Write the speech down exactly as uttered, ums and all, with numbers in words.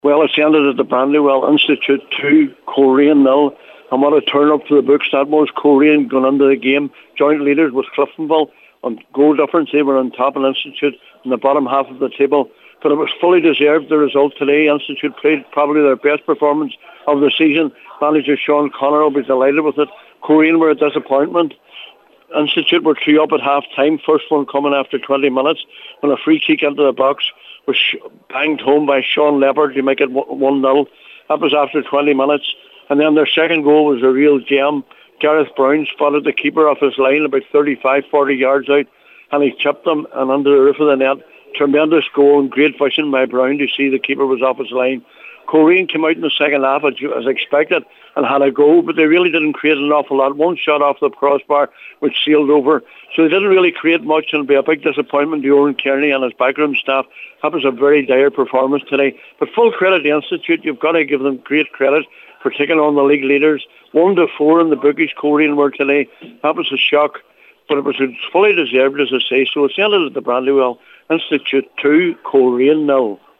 Well, it's ended at the Brandywell Institute two, Coleraine nil. And what a turn up for the books that was. Coleraine going into the game. Joint leaders with Cliftonville on goal difference. They were on top of Institute in the bottom half of the table. But it was fully deserved, the result today. Institute played probably their best performance of the season. Manager Sean Connor will be delighted with it. Coleraine were a disappointment. Institute were two up at half time. First one coming after twenty minutes when a free kick into the box was banged home by Sean Leopard to make it one nil. That was after twenty minutes. And then their second goal was a real gem. Gareth Brown spotted the keeper off his line about thirty-five, forty yards out, and he chipped them and under the roof of the net. Tremendous goal and great vision by Brown to see the keeper was off his line. Coleraine came out in the second half as, as expected and had a go, but they really didn't create an awful lot. One shot off the crossbar which sailed over. So they didn't really create much, and it'll be a big disappointment to Oran Kearney and his backroom staff. That was a very dire performance today. But full credit to the Institute. You've got to give them great credit for taking on the league leaders. One to four in the bookies, Coleraine were today. That was a shock, but it was fully deserved, as I say. So it's ended at the Brandywell Institute two, Coleraine nil.